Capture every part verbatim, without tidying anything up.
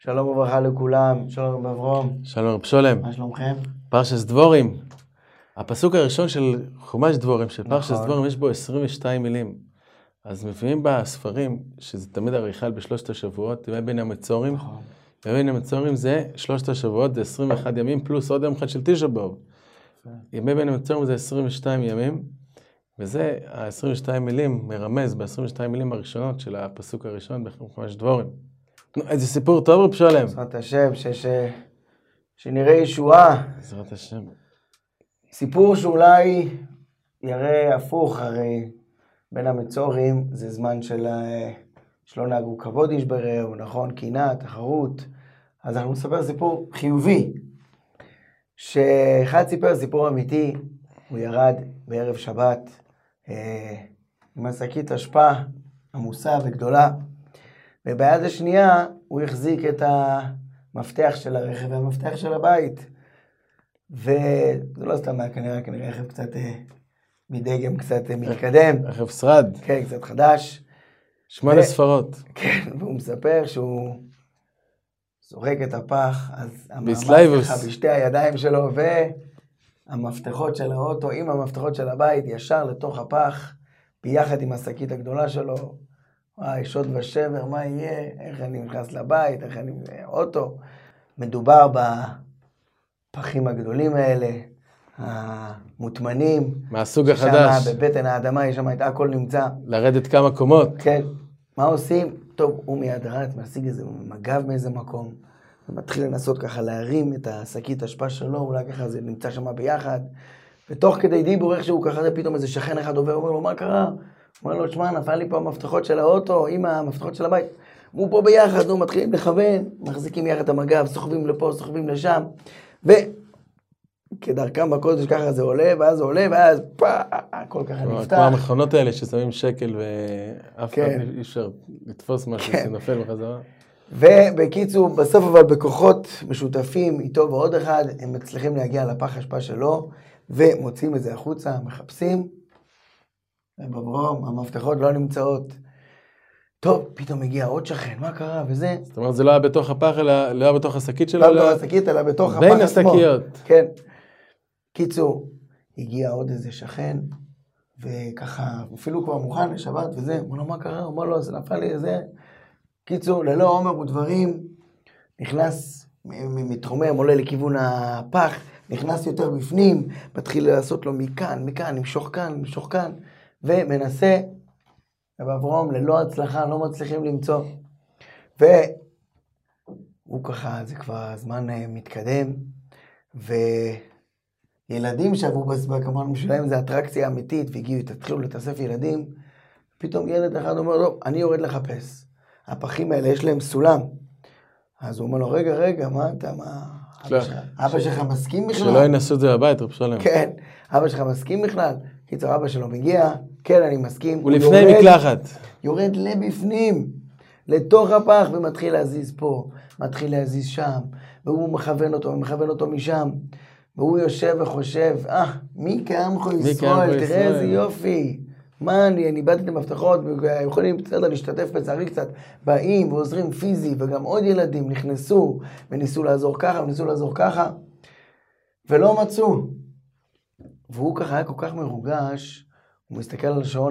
שלום וברכה לכולם, שלום אברהם. שלום רב שולם. מה שלומכם? פרשת דבורים. הפסוק הראשון של חומש דבורים, של פרשת נכון. דבורים, יש בו עשרים ושתיים מילים. אז מביאים בספרים, שזה תמיד עריכה בשלושת השבועות, ימי בין המצורים. נכון. ימי בין המצורים זה שלושת השבועות, זה עשרים ואחד ימים, פלוס עוד יום אחד של תשעה באב. ימי בין המצורים זה עשרים ושתיים ימים, וזה ה-עשרים ושתיים מילים מרמז ב-עשרים ושתיים מילים הראשונות של הפסוק הראשון בחומש דבורים. איזה סיפור טוב רב שולם. בעזרת השם, ש... ש... שנראה ישועה. בעזרת השם. סיפור שאולי יראה הפוך, הרי בין המצורים זה זמן של... שלא נהגו כבוד איש ברעהו, נכון? קינה, תחרות. אז אנחנו נספר סיפור חיובי. שאחד סיפר סיפור אמיתי, הוא ירד בערב שבת אה, עם השקית אשפה עמוסה וגדולה, וביד השנייה הוא החזיק את המפתח של הרכב והמפתח של הבית. וזה לא סתם היה כנראה, כנראה רכב קצת אה, מדגם קצת אה, מתקדם. רכב שרד. כן, קצת חדש. שמונה ו... ספרות. כן, והוא מספר שהוא זורק את הפח, אז המאמץ ככה בשתי הידיים שלו, והמפתחות של האוטו עם המפתחות של הבית ישר לתוך הפח, ביחד עם השקית הגדולה שלו. וואי, שוד ושבר, מה יהיה? איך אני נכנס לבית? איך אני... אוטו. מדובר בפחים הגדולים האלה, המוטמנים. מהסוג החדש. שמה בבטן האדמה, יש שם את הכל נמצא. לרדת כמה קומות. כן. מה עושים? טוב, הוא מיד רץ, משיג איזה מגב מאיזה מקום, ומתחיל לנסות ככה להרים את השקית השפה שלו, אולי ככה זה נמצא שם ביחד, ותוך כדי דיבור איכשהו ככה זה פתאום איזה שכן אחד עובר, אומר לו, מה קרה? אומר לו, תשמע, נפל לי פה המפתחות של האוטו, עם המפתחות של הבית. הוא פה ביחד, הוא מתחילים לכוון, מחזיקים יחד את המגב, סוחבים לפה, סוחבים לשם, וכדרכם בקודש ככה זה עולה, ואז זה עולה, ואז פאק, הכל ככה נפתח. כמו המכונות האלה ששמים שקל ואף אחד אי אפשר לתפוס משהו שנופל בחזרה. ובקיצור, בסוף אבל בכוחות משותפים, איתו ועוד אחד, הם מצליחים להגיע לפח השפה שלו, ומוצאים את זה החוצה, מחפשים, ובברום, המפתחות לא נמצאות. טוב, פתאום הגיע עוד שכן, מה קרה? וזה... זאת אומרת, זה לא היה בתוך הפח, אלא לא היה בתוך השקית שלו? לא בתוך השקית, אלא בתוך הפח עצמו. בין השקיות. כן. קיצור, הגיע עוד איזה שכן, וככה, אפילו כבר מוכן לשבת וזה, אמר לו, מה קרה? אמר לו, זה נפל לי איזה... קיצור, ללא עומר ודברים, נכנס, מתרומם, עולה לכיוון הפח, נכנס יותר בפנים, מתחיל לעשות לו מכאן, מכאן, למשוך כאן, למשוך כאן, ומנסה, ובאברהם ללא הצלחה, לא מצליחים למצוא. והוא ככה, זה כבר זמן מתקדם, וילדים שעברו בסביבה, כמובן בשבילם זה אטרקציה אמיתית, והגיעו, התחילו לתאסף ילדים, פתאום ילד אחד אומר, לא, אני יורד לחפש. הפחים האלה יש להם סולם. אז הוא אומר לו, רגע, רגע, מה אתה, מה... אבא שלך מסכים בכלל? שלא ינסו את זה בבית, רב שלום. כן, אבא שלך מסכים בכלל? קיצור, אבא שלו מגיע, כן, אני מסכים. הוא לפני מקלחת. יורד לבפנים, לתוך הפח, ומתחיל להזיז פה, מתחיל להזיז שם, והוא מכוון אותו, מכוון אותו משם, והוא יושב וחושב, אה, מי כעמך ישראל, תראה איזה יופי. מה, אני, אני באתי את המפתחות, ויכולים בסדר להשתתף בצערי קצת, באים ועוזרים פיזי, וגם עוד ילדים נכנסו, וניסו לעזור ככה, וניסו לעזור ככה, ולא מצאו. והוא ככה היה כל כך מרוגש, הוא מסתכל על השעון,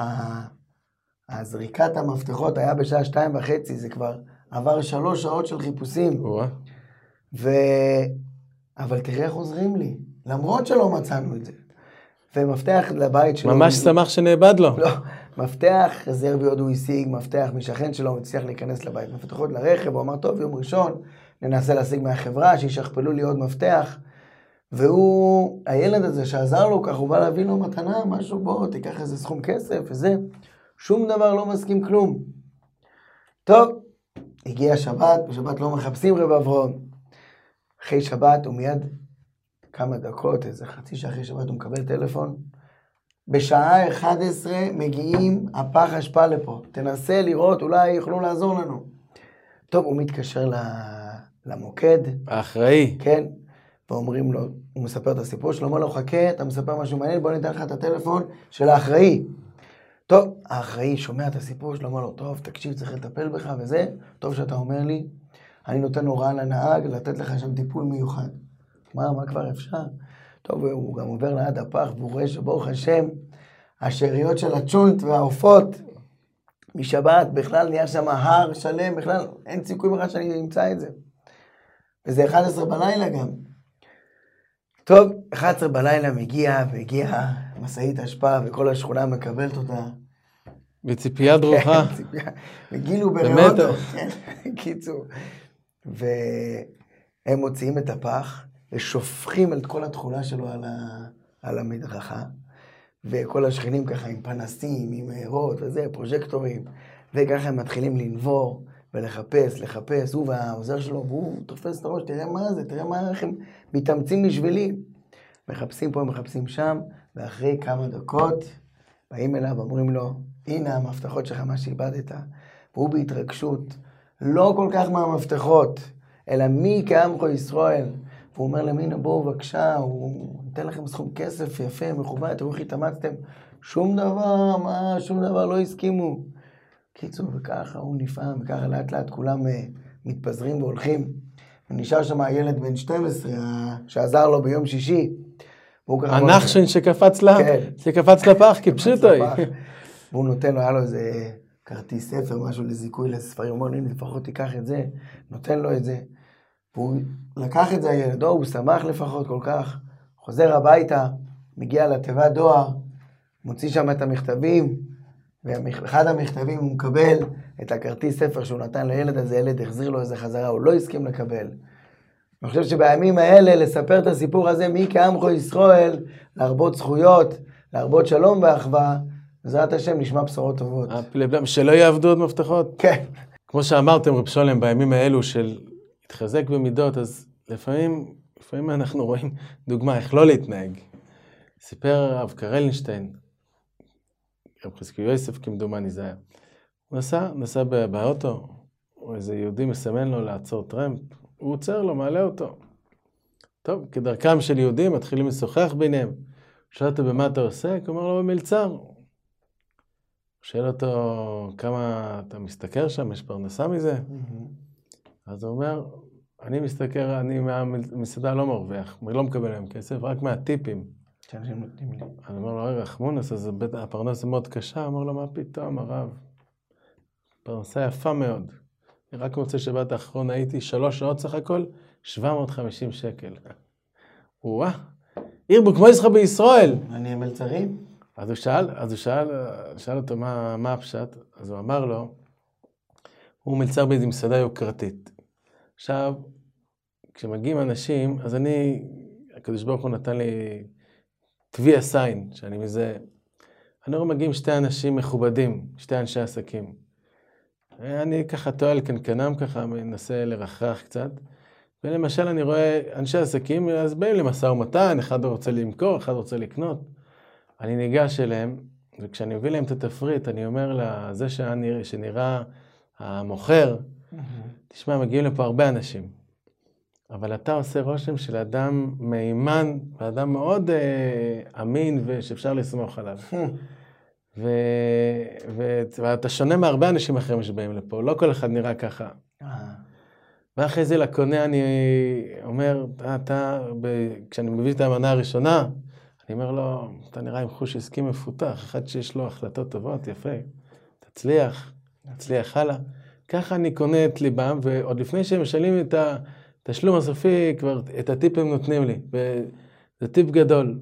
הזריקת המפתחות היה בשעה שתיים וחצי, זה כבר עבר שלוש שעות של חיפושים. ו... אבל תראה איך עוזרים לי, למרות שלא מצאנו את זה. ומפתח לבית שלו... ממש שמח שנאבד לו. לא, מפתח רזרבי עוד הוא השיג, מפתח משכן שלו, הוא הצליח להיכנס לבית. מפתחות לרכב, הוא אמר, טוב, יום ראשון, ננסה להשיג מהחברה, שישכפלו לי עוד מפתח. והוא, הילד הזה שעזר לו כך, הוא בא להביא לו מתנה, משהו בוא, תיקח איזה סכום כסף וזה. שום דבר לא מסכים כלום. טוב, הגיע שבת, בשבת לא מחפשים רב אברהם. אחרי שבת הוא מיד... כמה דקות, איזה חצי שעה אחרי שבת הוא מקבל טלפון. בשעה אחת עשרה מגיעים הפח אשפה לפה. תנסה לראות, אולי יוכלו לעזור לנו. טוב, הוא מתקשר למוקד. האחראי. כן. ואומרים לו, הוא מספר את הסיפור שלו, אומר לו, חכה, אתה מספר משהו מעניין, בוא ניתן לך את הטלפון של האחראי. טוב, האחראי שומע את הסיפור שלו, אומר לו, טוב, תקשיב, צריך לטפל בך וזה, טוב שאתה אומר לי, אני נותן הוראה לנהג לתת לך שם טיפול מיוחד. מה, מה כבר אפשר? טוב, הוא גם עובר ליד הפח, והוא רואה שברוך השם, השאריות של הצ'ונט והעופות, משבת בכלל נהיה שם הר שלם, בכלל אין סיכוי בכלל שאני אמצא את זה. וזה אחת עשרה בלילה גם. טוב, אחת עשרה בלילה מגיע, והגיע מסעית השפעה, וכל השכונה מקבלת אותה. בציפייה דרוכה. וגילו ברעותו. קיצור. והם מוציאים את הפח, ושופכים את כל התכולה שלו על, ה... על המדרכה. וכל השכנים ככה עם פנסים, עם מהירות וזה, פרוז'קטורים. וככה הם מתחילים לנבור ולחפש, לחפש. הוא והעוזר שלו, והוא תופס את הראש, תראה מה זה, תראה מה איך הם מתאמצים בשבילי. מחפשים פה, מחפשים שם, ואחרי כמה דקות באים אליו, אומרים לו, הנה המפתחות שלך, מה שאיבדת. והוא בהתרגשות, לא כל כך מהמפתחות, אלא מי כעמך ישראל. והוא אומר להם, הנה בואו בבקשה, הוא נותן לכם סכום כסף יפה, מכובד, תראו איך התאמצתם. שום דבר, מה, שום דבר לא הסכימו. קיצור, וככה הוא נפעם, וככה לאט לאט כולם uh, מתפזרים והולכים. ונשאר שם הילד בן שתים עשרה, שעזר לו ביום שישי. הנחשן שקפץ לה, כן. שקפץ לפח, כי פשוטו. והוא נותן לו, היה לו איזה כרטיס ספר, משהו לזיכוי לספרים, הוא אומר, הנה, לפחות תיקח את זה, נותן לו את זה. והוא לקח את זה הילד, הוא שמח לפחות כל כך, חוזר הביתה, מגיע לתיבת דואר, מוציא שם את המכתבים, ואחד המכתבים הוא מקבל את הכרטיס ספר שהוא נתן לילד הזה, ילד החזיר לו איזה חזרה, הוא לא הסכים לקבל. אני חושב שבימים האלה לספר את הסיפור הזה, מי כעמך ישראל, להרבות זכויות, להרבות שלום ואחווה, בעזרת השם נשמע בשורות טובות. שלא יעבדו עוד מפתחות. כן. כמו שאמרתם רב שולם, בימים האלו של התחזק במידות, אז לפעמים, לפעמים אנחנו רואים דוגמה איך לא להתנהג. סיפר רב קרלינשטיין, רב חזקי יוסף כמדומני זה היה. הוא נסע, נסע באוטו, או איזה יהודי מסמן לו לעצור טרמפ, הוא עוצר לו, מעלה אותו. טוב, כדרכם של יהודים, מתחילים לשוחח ביניהם. שואל אותו במה אתה עוסק? הוא אומר לו במלצר. שואל אותו כמה אתה מסתכר שם, יש פרנסה מזה? אז הוא אומר, אני מסתכר, אני מהמסעדה לא מרוויח, אני לא מקבל להם כסף, רק מהטיפים. שאנשים נותנים לי. אני אומר לו, רגע, חמונס, אז הפרנסה מאוד קשה, אמר לו, מה פתאום, הרב? פרנסה יפה מאוד. רק מוצא שבת האחרון הייתי שלוש שעות סך הכל, שבע מאות וחמישים שקל. וואה, ירבו כמו ישחה בישראל. אני המלצרים? אז הוא שאל, אז הוא שאל, שאל אותו מה, מה הפשט, אז הוא אמר לו, הוא מלצר באיזו מסעדה יוקרתית. עכשיו, כשמגיעים אנשים, אז אני, הקדוש ברוך הוא נתן לי טביע סיין, שאני מזה, אני רואה מגיעים שתי אנשים מכובדים, שתי אנשי עסקים. אני ככה טועל קנקנם ככה, מנסה לרחרח קצת, ולמשל אני רואה אנשי עסקים, אז באים למשא ומתן, אחד רוצה למכור, אחד רוצה לקנות. אני ניגש אליהם, וכשאני מביא להם את התפריט, אני אומר לזה שנראה, שנראה המוכר, תשמע, מגיעים לפה הרבה אנשים, אבל אתה עושה רושם של אדם מהימן, ואדם מאוד אה, אמין ושאפשר לסמוך עליו. ו... ו... ואתה שונה מהרבה אנשים אחרים שבאים לפה, לא כל אחד נראה ככה. ואחרי זה לקונה אני אומר, אתה, אתה ב... כשאני מביא את המנה הראשונה, אני אומר לו, אתה נראה עם חוש עסקי מפותח, אחד שיש לו החלטות טובות, יפה, תצליח, תצליח הלאה. ככה אני קונה את ליבם, ועוד לפני שהם משלים את התשלום הסופי, כבר את הטיפ הם נותנים לי, וזה טיפ גדול.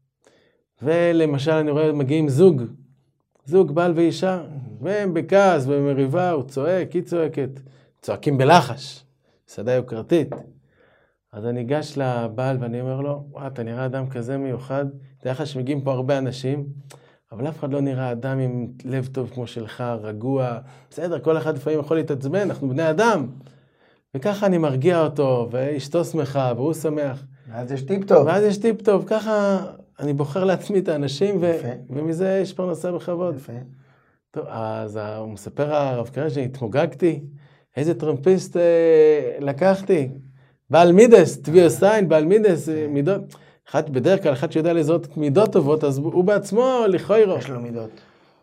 ולמשל אני רואה, מגיעים זוג, זוג בעל ואישה, והם בכעס ובמריבה, הוא צועק, היא צועקת, צועקים בלחש, מסעדה יוקרתית. אז אני ניגש לבעל ואני אומר לו, וואה, אתה נראה אדם כזה מיוחד, זה יחד שמגיעים פה הרבה אנשים, אבל אף אחד לא נראה אדם עם לב טוב כמו שלך, רגוע, בסדר, כל אחד לפעמים יכול להתעצבן, אנחנו בני אדם. וככה אני מרגיע אותו, ואשתו שמחה, והוא שמח. ואז יש טיפ טוב. ואז יש טיפ טוב, ככה אני בוחר לעצמי את האנשים, ו... ומזה יש פרנסה בכבוד. יפה. טוב, אז הוא מספר הרב קרן שהתמוגגתי, איזה טרמפיסט אה, לקחתי, בעל מידס, טביע סיין, בעל מידס, מידות. אחד, בדרך כלל, אחד שיודע לזהות מידות טובות, אז הוא בעצמו לכוירו. יש לו מידות.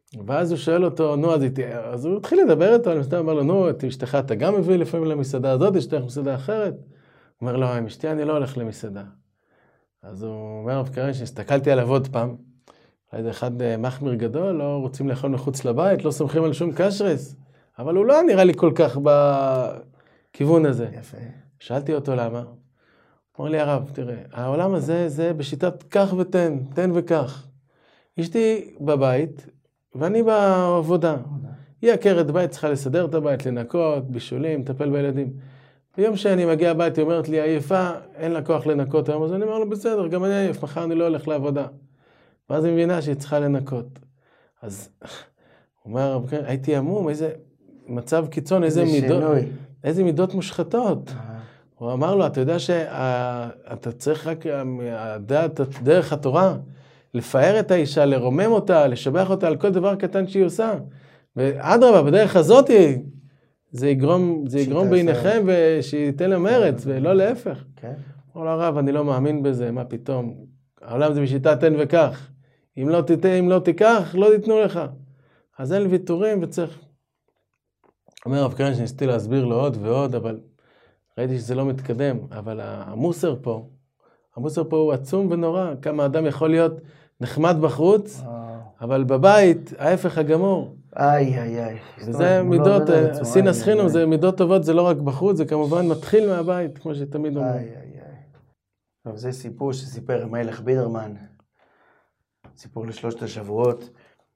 ואז הוא שואל אותו, נו, אז, איתי, אז הוא התחיל לדבר איתו, אני מסתכל, אומר לו, נו, את אשתך אתה גם מביא לפעמים למסעדה הזאת, אשתך למסעדה אחרת? הוא אומר לו, עם אשתי אני לא הולך למסעדה. אז הוא אומר, בקרן, שהסתכלתי עליו עוד פעם, איזה אחד מחמיר גדול, לא רוצים לאכול מחוץ לבית, לא סומכים על שום קשרס, אבל הוא לא נראה לי כל כך בכיוון הזה. יפה. שאלתי אותו למה. הוא אומר לי, הרב, תראה, העולם הזה זה בשיטת כך ותן, תן וכך. אשתי בבית, ואני בעבודה. היא עקרת בית, צריכה לסדר את הבית, לנקות, בישולים, לטפל בילדים. ביום שאני מגיע הבית, היא אומרת לי, עייפה, אין לה כוח לנקות היום, אז אני אומר לו, בסדר, גם אני עייף, מחר אני לא הולך לעבודה. ואז היא מבינה שהיא צריכה לנקות. אז הוא אומר, הייתי עמום, איזה מצב קיצון, איזה מידות, איזה מידות מושחתות. הוא אמר לו, אתה יודע שאתה צריך רק, דרך התורה, לפאר את האישה, לרומם אותה, לשבח אותה על כל דבר קטן שהיא עושה. ואדרבה, בדרך הזאת זה יגרום, זה יגרום ביניכם ושייתן לה מרץ, ולא להפך. אמר לו, הרב, אני לא מאמין בזה, מה פתאום? העולם זה בשיטת תן וכך. אם לא תיתן, אם לא תיקח, לא תיתנו לך. אז אין לי ויתורים וצריך. אומר רב קרן שניסיתי להסביר לו עוד ועוד, אבל ראיתי שזה לא מתקדם. אבל המוסר פה, המוסר פה הוא עצום ונורא. כמה אדם יכול להיות נחמד בחוץ, אבל בבית, ההפך הגמור. איי, איי, איי. וזה מידות, סינס חינום, זה מידות טובות, זה לא רק בחוץ, זה כמובן מתחיל מהבית, כמו שתמיד אומר. איי, איי, איי. זה סיפור שסיפר מלך בידרמן, סיפור לשלושת השבועות.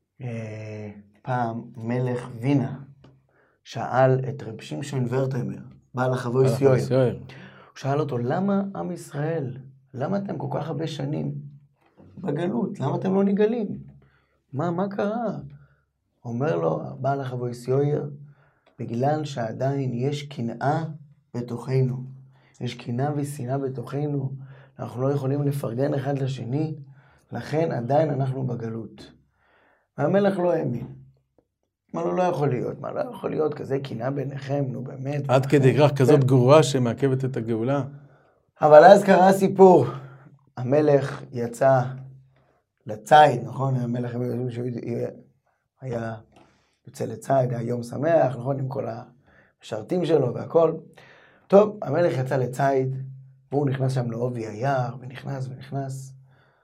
פעם מלך וינה שאל את רב שמשון ורטהיימר, בעל החבויס יויר. הוא שאל אותו, למה עם ישראל, למה אתם כל כך הרבה שנים בגלות? למה אתם לא נגלים? מה, מה קרה? אומר לו, בעל החבויס יויר, בגלל שעדיין יש קנאה בתוכנו. יש קנאה ושנאה בתוכנו. אנחנו לא יכולים לפרגן אחד לשני, לכן עדיין אנחנו בגלות. והמלך לא האמין. מה לא, לא יכול להיות? מה לא יכול להיות? כזה קנאה ביניכם, נו באמת. עד כדי כך כזאת גרורה שמעכבת את הגאולה. אבל אז קרה סיפור. המלך יצא לציד, נכון? המלך היה יוצא לציד, היה יום שמח, נכון? עם כל המשרתים שלו והכל. טוב, המלך יצא לציד, והוא נכנס שם לעובי היער, ונכנס ונכנס,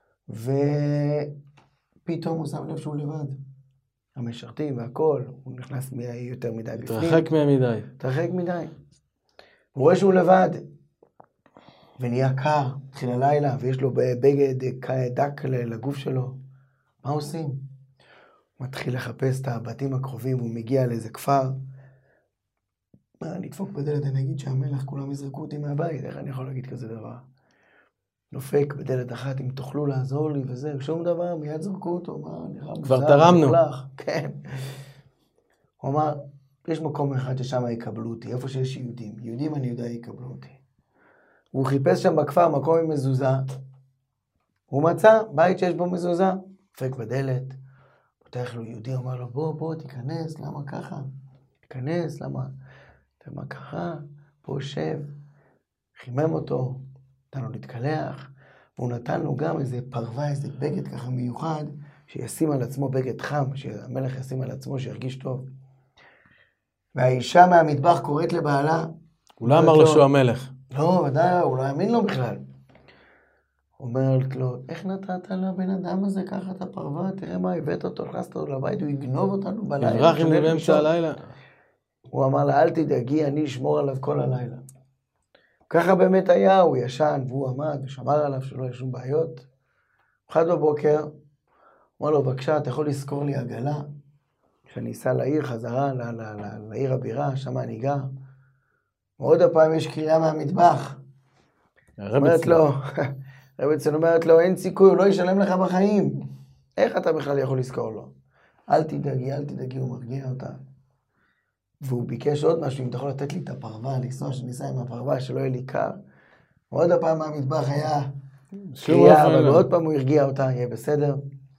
ופתאום הוא שם לב שהוא לבד. המשרתים והכל, הוא נכנס יותר מדי בפנים. תרחק מדי. תרחק מדי. הוא רואה שהוא לבד, ונהיה קר, התחיל הלילה, ויש לו בגד דק לגוף שלו. מה עושים? הוא מתחיל לחפש את הבתים הקרובים, הוא מגיע לאיזה כפר. מה, אני אדפוק בדלת, אני אגיד שהמלך, כולם יזרקו אותי מהבית, איך אני יכול להגיד כזה דבר? נופק בדלת אחת, אם תוכלו לעזור לי וזה, שום דבר, מיד זרקו אותו, מה, נראה מוזר. כבר תרמנו. כן. הוא אמר, יש מקום אחד ששם יקבלו אותי, איפה שיש יהודים. יהודים אני יודע יקבלו אותי. הוא חיפש שם בכפר מקום עם מזוזה. הוא מצא בית שיש בו מזוזה. נופק בדלת, פותח לו יהודי, אומר לו, בוא, בוא, תיכנס, למה ככה? תיכנס, למה? מה קרה? פה שב. חימם אותו. נתן לו להתקלח, והוא נתן לו גם איזה פרווה, איזה בגד ככה מיוחד, שישים על עצמו בגד חם, שהמלך ישים על עצמו, שירגיש טוב. והאישה מהמטבח קוראת לבעלה. הוא לא אמר לו שהוא המלך. לא, ודאי, הוא לא האמין לו בכלל. אומרת לו, איך נתת לבן אדם הזה ככה את הפרווה? תראה מה, הבאת אותו, הכנסת אותו לבית, הוא יגנוב אותנו בלילה. יברח עם זה באמצע הלילה. הוא אמר לה, אל תדאגי, אני אשמור עליו כל הלילה. ככה באמת היה, הוא ישן, והוא עמד ושמר עליו שלא יש שום בעיות. אחד בבוקר, אמר לו, בבקשה, אתה יכול לזכור לי עגלה, שאני אסע לעיר חזרה, ל- ל- ל- לעיר הבירה, שם אני גר. ועוד הפעם יש קריאה מהמטבח. אומרת לו, רבצן אומרת לו, אין סיכוי, הוא לא ישלם לך בחיים. איך אתה בכלל יכול לזכור לו? אל תדאגי, אל תדאגי, הוא מרגיע אותה. והוא ביקש עוד משהו, אם אתה יכול לתת לי את הפרווה, לנסוע שניסה עם הפרווה, שלא יהיה לי קר. ועוד הפעם מהמטבח היה קריאה, אבל עוד פעם הוא הרגיע אותה, יהיה בסדר.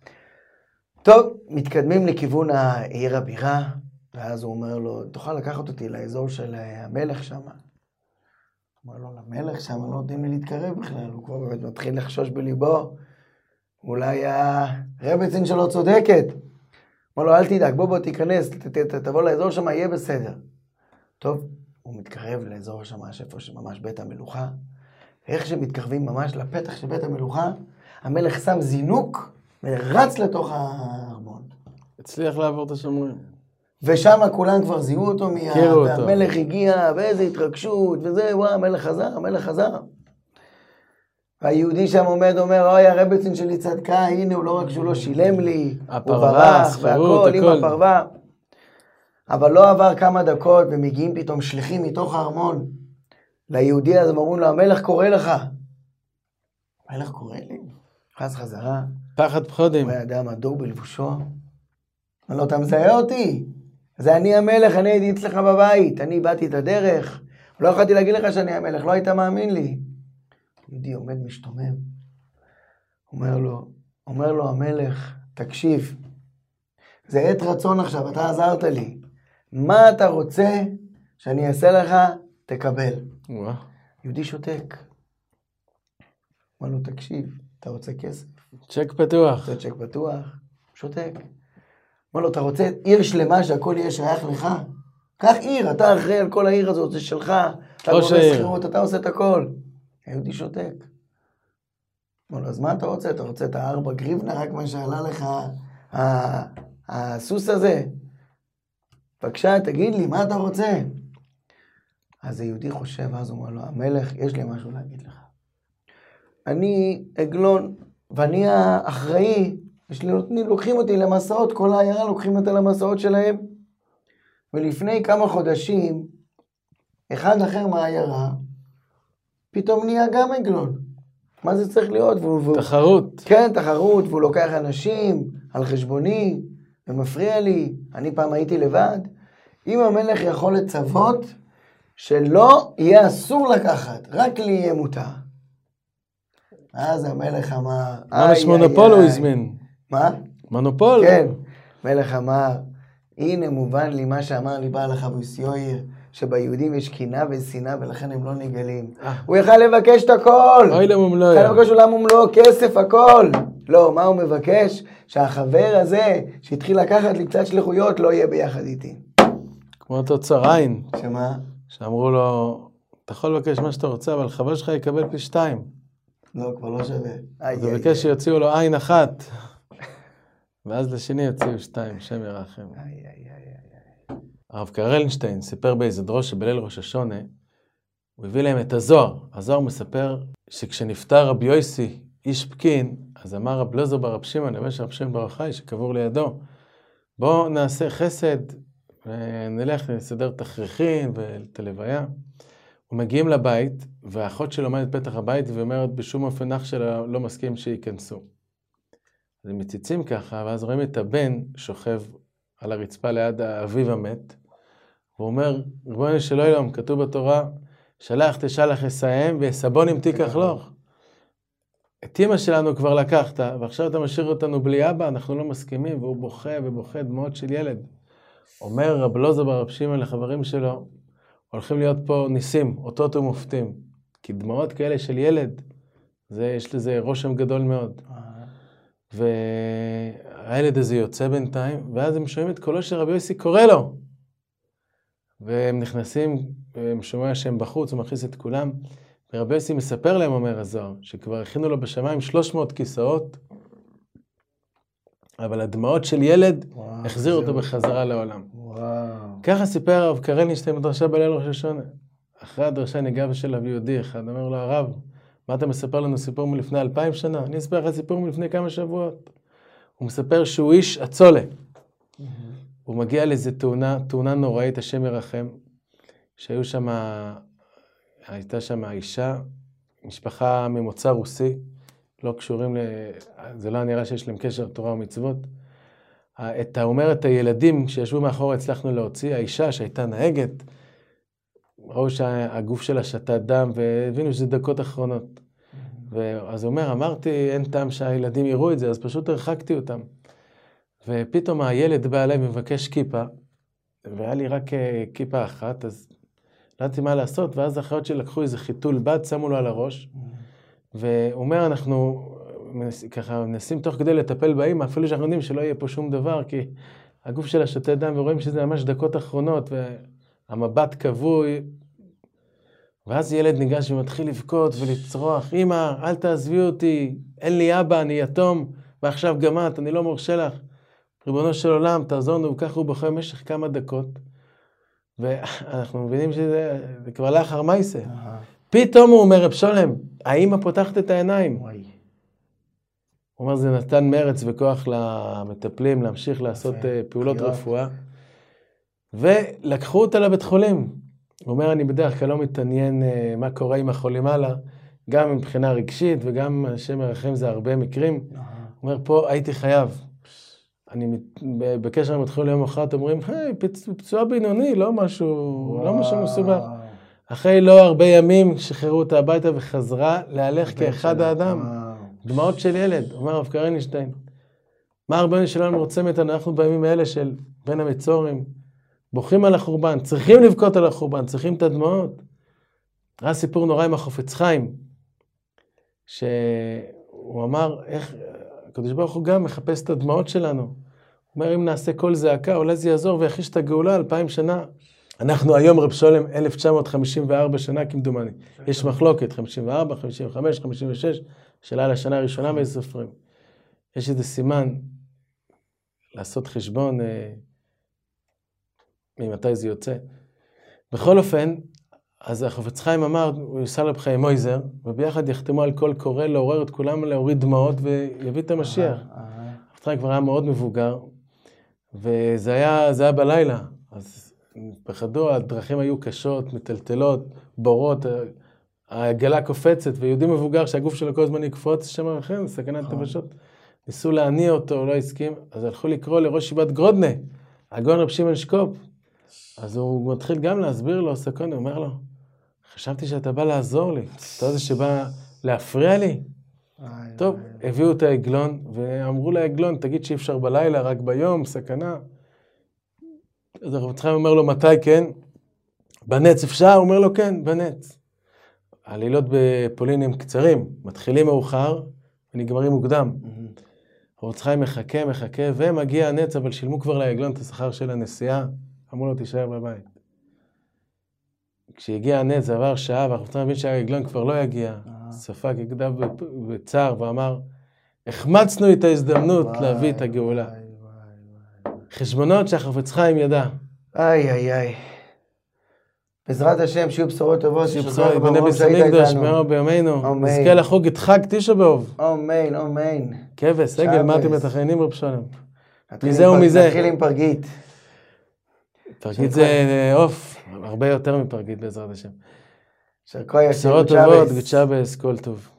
טוב, מתקדמים לכיוון העיר הבירה, ואז הוא אומר לו, תוכל לקחת אותי לאזור של המלך שם. הוא אומר לו, למלך שם, לא יודעים לי להתקרב בכלל, הוא כבר באמת מתחיל לחשוש בליבו, אולי הרבצין שלו צודקת. אמר לו, אל תדאג, בוא בוא תיכנס, ת, ת, ת, תבוא לאזור שם, יהיה בסדר. טוב, הוא מתקרב לאזור שם, איפה שממש בית המלוכה, ואיך שמתקרבים ממש לפתח של בית המלוכה, המלך שם זינוק ורץ לתוך הארמון. הצליח לעבור את השומרים. ושם כולם כבר זיהו אותו מיד, אותו. המלך הגיע, ואיזו התרגשות, וזה, וואו, המלך חזר, המלך חזר. והיהודי שם עומד, אומר, אוי, הרבצין שלי צדקה, הנה, הוא לא רק שהוא לא שילם לי, הוא ברח, והכל, עם הפרווה. אבל לא עבר כמה דקות, ומגיעים פתאום שליחים מתוך הארמון. ליהודי הזה, אומרים לו, המלך קורא לך. המלך קורא לי? חז חזרה. פחד פחודים. הוא היה אדם הדור בלבושו. אומר לו, אתה מזהה אותי? זה אני המלך, אני הייתי אצלך בבית, אני באתי את הדרך. לא יכולתי להגיד לך שאני המלך, לא היית מאמין לי. יהודי עומד משתומם. אומר לו, אומר לו המלך, תקשיב, זה עת רצון עכשיו, אתה עזרת לי. מה אתה רוצה שאני אעשה לך? תקבל. וואו. יהודי שותק. אומר לו, תקשיב, אתה רוצה כסף? צ'ק פתוח. רוצה צ'ק פתוח? שותק. אומר לו, אתה רוצה עיר שלמה שהכל יהיה שייך לך? קח עיר, אתה אחראי על כל העיר הזאת, זה שלך. אתה גורם שכירות, אתה עושה את הכל. היהודי שותק. אומר לו, אז מה אתה רוצה? אתה רוצה את הארבע גריבנה, רק מה שעלה לך הסוס הזה? בבקשה, תגיד לי, מה אתה רוצה? אז היהודי חושב, אז הוא אומר לו, המלך, יש לי משהו להגיד לך. אני עגלון, ואני האחראי, יש לי, לוקחים אותי למסעות, כל העיירה לוקחים אותי למסעות שלהם. ולפני כמה חודשים, אחד אחר מהעיירה, פתאום נהיה גם עגלון. מה זה צריך להיות? והוא, תחרות. כן, תחרות, והוא לוקח אנשים על חשבוני, ומפריע לי. אני פעם הייתי לבד. אם המלך יכול לצוות, שלא יהיה אסור לקחת, רק לי יהיה מותר. אז המלך אמר... מה יש מונופול הוא הזמין? מה? מונופול? כן. מלך אמר, הנה מובן לי מה שאמר לי בעל החבוסיוער, שביהודים יש קינה ושנאה ולכן הם לא נגלים. הוא יכל לבקש את הכל. אוי למומלוא. יכל לבקש עולם מומלוא, כסף, הכל. לא, מה הוא מבקש? שהחבר הזה שהתחיל לקחת לי קצת שליחויות לא יהיה ביחד איתי. כמו אותו צרעין. שמה? שאמרו לו, אתה יכול לבקש מה שאתה רוצה, אבל חבר שלך יקבל פי שתיים. לא, כבר לא שווה. אז הוא ביקש שיוציאו לו עין אחת. ואז לשני יוציאו שתיים, שם ירחם. הרב קרלנשטיין סיפר באיזה דרוש שבליל ראש השונה, הוא הביא להם את הזוהר. הזוהר מספר שכשנפטר רבי יוסי, איש פקין, אז אמר רב לוזר ברב שמעון, לבש רב שמעון בר יוחאי שקבור לידו, בואו נעשה חסד, ונלך לסדר תכריכים ואת הלוויה. ומגיעים לבית, והאחות שלו עומדת פתח הבית, ואומרת בשום אופן אח שלה לא מסכים שייכנסו. אז הם מציצים ככה, ואז רואים את הבן שוכב על הרצפה ליד האביו המת, הוא אומר, ריבונו של עולם, כתוב בתורה, שלח תשלח יסיים, ויסבונים תיקח לך. את אמא שלנו כבר לקחת, ועכשיו אתה משאיר אותנו בלי אבא, אנחנו לא מסכימים, והוא בוכה ובוכה דמעות של ילד. אומר רב לוזר ברב שמעון לחברים שלו, הולכים להיות פה ניסים, אותות ומופתים, כי דמעות כאלה של ילד, זה, יש לזה רושם גדול מאוד. והילד הזה יוצא בינתיים, ואז הם שומעים את קולו של רבי יוסי קורא לו. והם נכנסים, הם שומעים שהם בחוץ, הוא מכניס את כולם, ורבי יוסי מספר להם, אומר הזוהר, שכבר הכינו לו בשמיים שלוש מאות כיסאות, אבל הדמעות של ילד החזיר אותו בחזרה לעולם. וואו. ככה סיפר הרב קרלנשטיין בדרשה בליל ראש השונה. אחרי הדרשה ניגב של אבי יהודי אחד, אומר לו, הרב, מה אתה מספר לנו סיפור מלפני אלפיים שנה? אני אספר לך סיפור מלפני כמה שבועות. הוא מספר שהוא איש הצולה. Mm-hmm. הוא מגיע לאיזו תאונה, תאונה נוראית, השם ירחם, שהיו שם, הייתה שם האישה, משפחה ממוצא רוסי, לא קשורים ל... זה לא נראה שיש להם קשר תורה ומצוות. את האומר, את הילדים שישבו מאחורה הצלחנו להוציא, האישה שהייתה נהגת, ראו שהגוף שלה שתה דם, והבינו שזה דקות אחרונות. ואז הוא אומר, אמרתי, אין טעם שהילדים יראו את זה, אז פשוט הרחקתי אותם. ופתאום הילד בא אליי ומבקש כיפה, והיה לי רק כיפה אחת, אז לא ידעתי מה לעשות, ואז האחיות שלי לקחו איזה חיתול בד, שמו לו על הראש, והוא אומר, אנחנו ככה מנסים תוך כדי לטפל באמא, אפילו שאנחנו יודעים שלא יהיה פה שום דבר, כי הגוף שלה שותה דם ורואים שזה ממש דקות אחרונות, והמבט כבוי, ואז ילד ניגש ומתחיל לבכות ולצרוח, אמא, אל תעזבי אותי, אין לי אבא, אני יתום, ועכשיו גם את, אני לא מורשה לך. ריבונו של עולם, תעזור לנו, וכך הוא בוכה במשך כמה דקות, ואנחנו מבינים שזה כבר לאחר מייסה. פתאום הוא אומר, רב שולם, האמא פותחת את העיניים. הוא אומר, זה נתן מרץ וכוח למטפלים להמשיך לעשות פעולות רפואה, ולקחו אותה לבית חולים. הוא אומר, אני בדרך כלל לא מתעניין מה קורה עם החולים הלאה, גם מבחינה רגשית וגם השם מרחם זה הרבה מקרים. הוא אומר, פה הייתי חייב. אני בקשר עם התחול ליום אחת, אומרים, היי, פצועה בינוני, לא משהו, לא משהו מסובך. אחרי לא הרבה ימים שחררו אותה הביתה וחזרה להלך כאחד האדם. דמעות של ילד, אומר הרב קרינשטיין. מה הרבה שלנו רוצים איתנו, אנחנו בימים האלה של בין המצורים, בוכים על החורבן, צריכים לבכות על החורבן, צריכים את הדמעות. היה סיפור נורא עם החופץ חיים, שהוא אמר, איך, הקדוש ברוך הוא גם מחפש את הדמעות שלנו. הוא אומר, אם נעשה כל זעקה, אולי זה יעזור ויחיש את הגאולה אלפיים שנה. אנחנו היום רב שולם אלף תשע מאות חמישים וארבע שנה כמדומני. יש מחלוקת, חמישים וארבע, חמישים וחמש, חמישים ושש, שאלה על השנה הראשונה באיזה סופרים. יש איזה סימן לעשות חשבון אה, ממתי זה יוצא. בכל אופן, אז החפץ חיים אמר, הוא יסע לרב חיים מויזר, וביחד יחתמו על כל קורא לעורר את כולם להוריד דמעות ויביא את המשיח. החפץ חיים כבר היה מאוד מבוגר, וזה היה, זה היה בלילה. אז פחדו, הדרכים היו קשות, מטלטלות, בורות, העגלה קופצת, ויהודי מבוגר שהגוף שלו כל הזמן יקפוץ, שם אחר, סכנת נפשות. ניסו להניע אותו, הוא לא הסכים, אז הלכו לקרוא לראש ישיבת גרודנה, הגאון רב שמעון שקופ. אז הוא מתחיל גם להסביר לו, סקון, הוא אומר לו, חשבתי שאתה בא לעזור לי, אתה זה שבא להפריע לי. טוב, הביאו את העגלון, ואמרו לעגלון, תגיד שאי אפשר בלילה, רק ביום, סכנה. אז הרב חיים אומר לו, מתי כן? בנץ אפשר? הוא אומר לו, כן, בנץ. העלילות בפולין הם קצרים, מתחילים מאוחר ונגמרים מוקדם. הרב חיים מחכה, מחכה, ומגיע הנץ, אבל שילמו כבר לעגלון את השכר של הנסיעה, אמרו לו, תישאר בבית. כשהגיע הנץ, זה עבר שעה, והרב חיים מבין שהעגלון כבר לא יגיע, ספק יגדב בצער, ואמר, החמצנו את ההזדמנות להביא את הגאולה. חשבונות שהחפץ חיים ידע. איי, איי, איי. בעזרת השם, שיהיו בשורות טובות. שיהיו בשורות, בני ביס המקדוש, מהרה בימינו. נזכה לחוג את חג תשעה באב. אמן, אמן. כבש, סגל, מה אתם מתכננים רב שולם? מזה ומזה. נתחיל עם פרגית. פרגית זה עוף, הרבה יותר מפרגית בעזרת השם. שרקוי השם, בשורות טובות, גוד שבס, כל טוב.